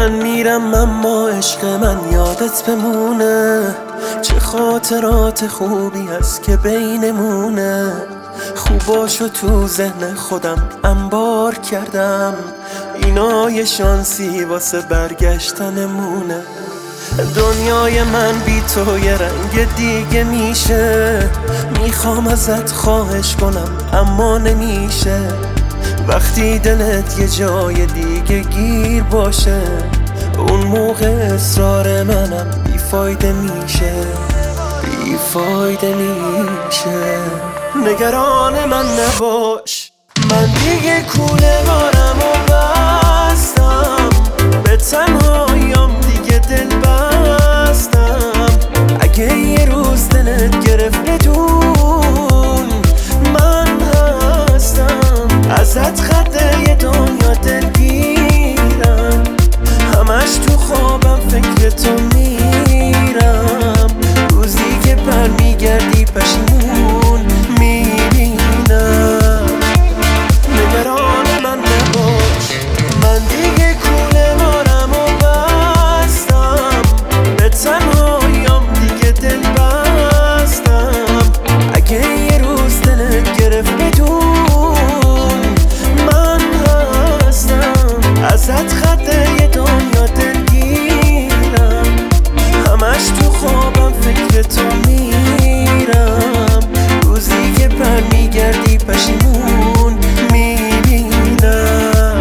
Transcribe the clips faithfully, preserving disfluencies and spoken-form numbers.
من میرم اما عشق من یادت بمونه، چه خاطرات خوبی هست که بینمونه. خوباشو تو ذهن خودم انبار کردم، اینا یه شانسی واسه برگشتنمونه. دنیای من بی تو یه رنگ دیگه میشه، میخوام ازت خواهش کنم اما نمیشه. وقتی دلت یه جای دیگه گیر باشه، اون موقع اصرار منم بیفایده میشه، بیفایده میشه. نگران من نباش، من دیگه کوله بارم و بستم، به تنهاییام دیگه دل بستم. اگه یه روز دلت گرفت بدون من هستم، ازت خطه یه دنیا دلگیرم، همش تو خوابم فکر تو میرم. روزی که برمیگردی پشیمون میبینم. نگران من نباش، من دیگه کوله بارم و بستم، به تنهاییام دیگه دل بستم. اگه یه روز دلت گرفت بدون من هستم، ازت خطه یه دنیا دلگیرم، همش تو خوابم فکر تو میرم. روزی که برمیگردی پشیمون میبینم.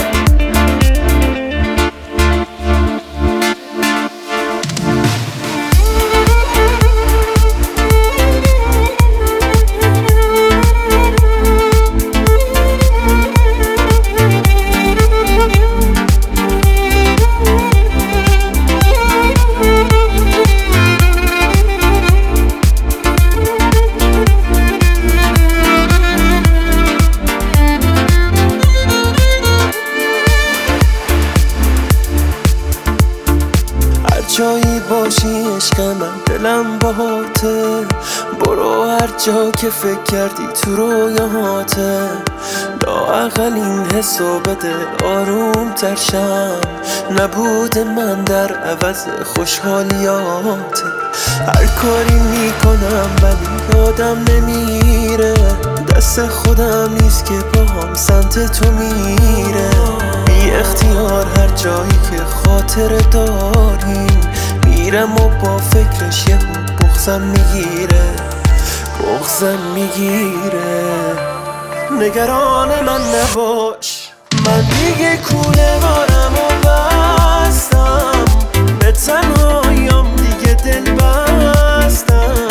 جایی باشی عشق من دلم باهاته، برو هر جا که فکر کردی تو رویاهاته. لااقل این حسو بده آروم ترشم، نبود من در عوض خوشحالیاته. هر کاری میکنم ولی یادم نمیره، دست خودم نیست که باهم سمت تو میره. بی اختیار هر جایی که خاطر داریم میرم و با فکرش یه بغضم میگیره، بغضم میگیره. نگران من نباش، من دیگه کوله بارم و بستم، به تنهاییام دیگه دل بستم.